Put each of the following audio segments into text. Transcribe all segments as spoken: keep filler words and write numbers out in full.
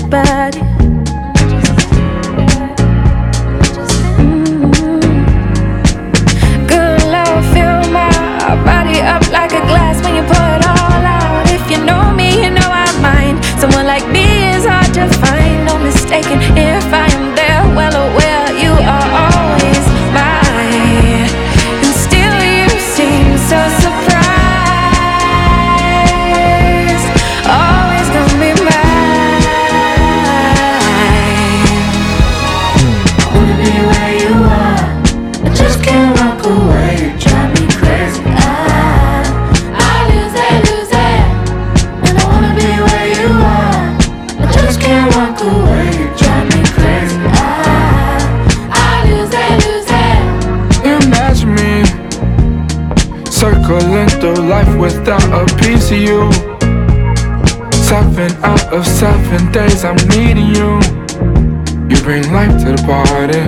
body. Mm. Good love, fill my body up like a glass when you pour it all out. If you know me, you know I mind. Someone like me is hard to find. No mistaken if I am there, well aware you are always mine. And still you seem so surprised. Always gonna be mine. I wanna be where you are. I just can't walk away. You drive me crazy. I, I lose it, lose it. And I wanna be where you are. I just can't walk away. You drive me crazy. I, I lose it, lose it. Imagine me circling through life without a piece of you. Seven out of seven days I'm needing you. You bring life to the party.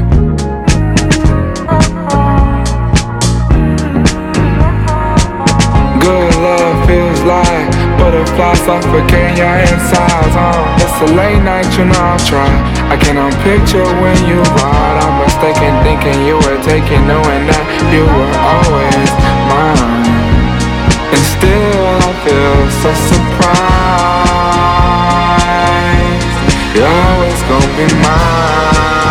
Good love feels like butterflies suffocating your insides. uh. It's a late night, you know I'll try. I cannot picture when you ride. I'm mistaken thinking you were taking, knowing that you were always mine. And still I feel so surprised. You're always gonna be mine.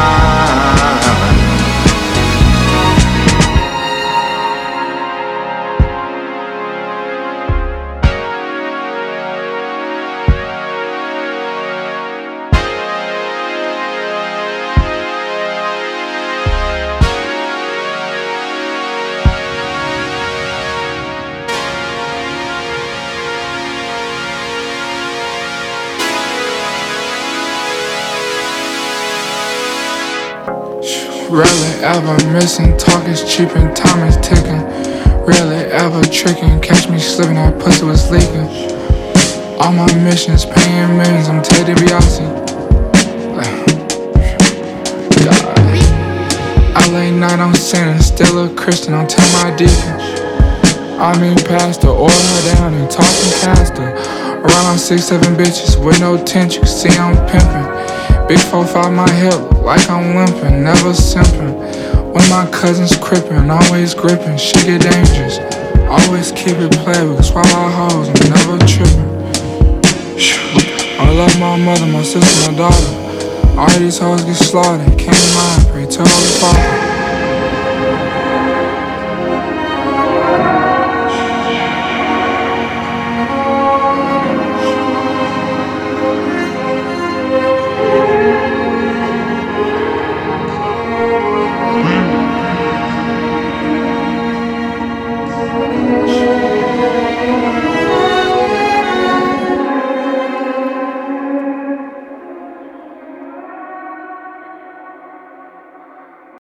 Rarely ever missing, talk is cheap and time is ticking. Rarely ever tricking, catch me slipping, that pussy was leaking. All my missions, paying millions, I'm Ted DiBiase. I late night, I'm sinning, still a Christian, I'm tell my deacon. I mean pastor, order her down and talking caster. Around I'm six, seven bitches with no tent, you can see I'm pimping. Big four, five, my hip, like I'm limping, never simping. When my cousins crippin', always gripping, shit get dangerous. Always keep it playable, swallow hoes, I'm never tripping. I love my mother, my sister, my daughter. All these hoes get slaughtered, can't mind, pray to Holy Father.